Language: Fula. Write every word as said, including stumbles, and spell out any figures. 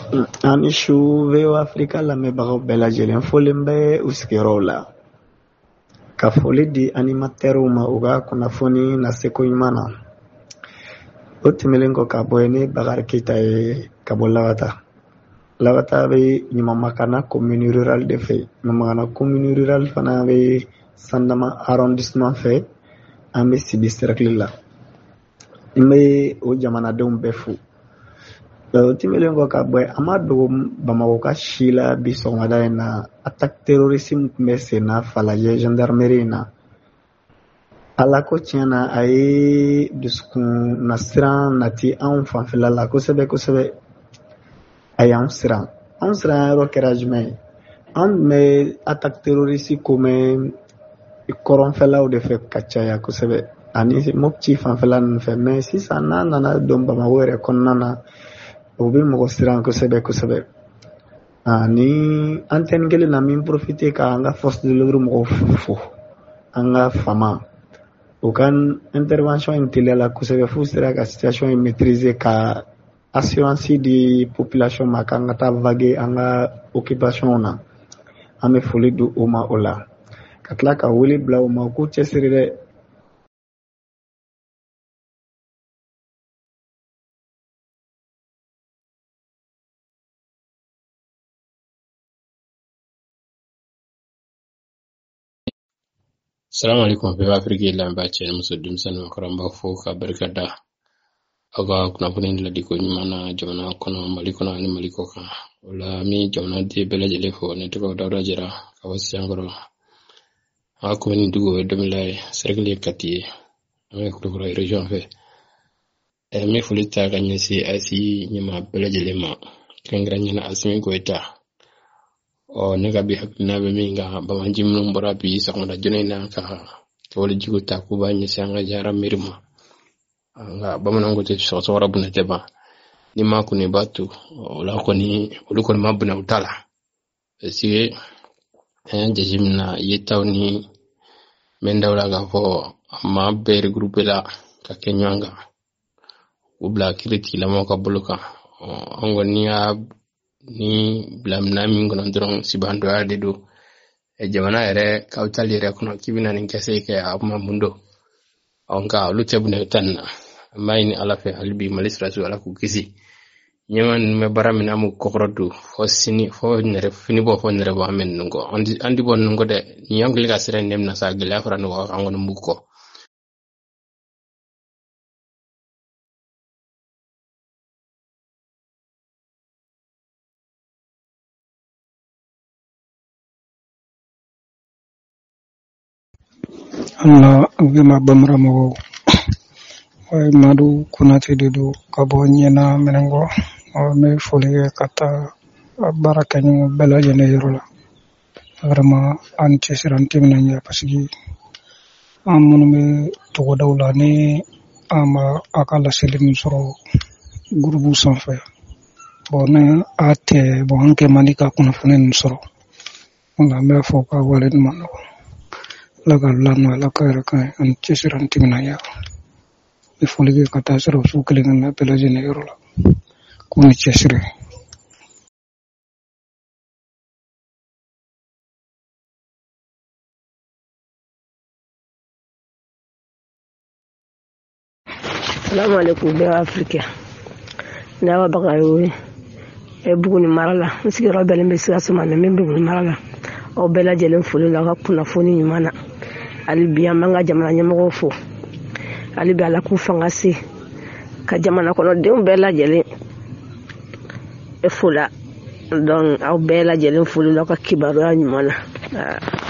Ani su V O Africa lamɛnbagaw bɛɛ lajɛlen folen bɛ u sigiyɔrɔw la. Ka foli di animatɛrɛw ma u ka kunnafoni naseko ɲuman na. O tɛmɛlen kɔ ka bɔ yen ne Bakari Keyita ye ka bɔ Lawata. Lawata bɛ Ɲamamakana commune rurale de fɛ. Ɲamamakana commune rurale fana bɛ Sandama arrondissement fɛ. An bɛ Sibi cercle la. N bɛ o jamanadenw bɛɛ fo. O tɛmɛlen kɔ ka bɔ yen an ma dogo Bamakɔ ka si la bi sɔgɔmada in na attaque terrorisme tun bɛ sen na Falajɛ gendarmerie in na. Ala ko tiɲɛ na a ye dusukun nasiran nati anw fanfɛla la kosɛbɛ kosɛbɛ. A y'anw siran. Anw siran yɔrɔ kɛra jumɛn ye? Anw tun bɛ attaque terroriste ko mɛn kɔrɔnfɛlaw de fɛ ka caya kosɛbɛ ani Mopti fanfɛla ninnu fɛ mais sisan n'a nana don Bamakɔ yɛrɛ kɔnɔna na o bɛ mɔgɔ siran kosɛbɛ kosɛbɛ. Ani antenne kelen na min profiter ka an ka force de l'ordre mɔgɔw fo an ka fama u ka intervention in teliyala kosɛbɛ f'u sera ka situation in maîtriser ka assurance di population ma k'an ka taa vaguer an ka occupation na. An bɛ foli di o ma o la ka tila ka wele bila u ma u k'u cɛsiri dɛ. Assalamu alaikum be Afrique lamba ce musu dumsan makaramba fo ka barkada aga kuna kunin la diko nyimana jamana kono maliko na ni maliko ka wala mi jamana de bela jele fo ne to dawda jira ka wasangoro ha ko ni dugo domilay cercle kati ame ko ko region fe e mi fulita ka nyesi asi nyima bela jele ma kengra nyina asmi ko eta o nega bi hakna be minga ba manjim no mbora bi sakona jonena ka wala jigo ta ku ba nyi sanga jara mirma nga ba manango te so so rabu na teba ni ma ku ne batu wala ko ni wala ko ma buna utala si en jejimna yetawni men dawla ga fo amma ber groupe la ka kenyanga ubla kiriti la mo ka buluka ongo ni ni blam na mi ngono ndron sibando ade do e jamana ere kawtali re kono kibina nin kese ke abma mundo onka lu tebne tanna mayni ala fe halbi malisratu ala ku kisi nyaman me barami namu kokrodu fo sini fo nere fini bo fo nere bo amen ngo andi andi bon ngo de nyangli ga sere nem na sa gila fra no ngono muko. Allah gima bamra mo way madu kunati dedu kabo nyena menengo o me folige kata baraka ni bela jene yorola vraiment anti sirantim nanya pasigi amunu me to dawla ne ama akala selin soro groupe sans fait bon ate bon anke manika kuna funen soro on a me fo ka walen mano laga lana la kara kan an cesiran timina ya e folige kata sero su kelengan na bela jene yorola kuni cesire. Assalamu alaikum be Afrique na wa bagayo e buguni marala misiki robele mbesi asuma na membe buguni marala o bela jelen fulu la ka kuna foni nyumana alibiya manga jamana nyamgo fo alibi ala ku fanga si ka jamana kono de bela jelen e fula don au bela jelen fulu la ka kibaru nyumana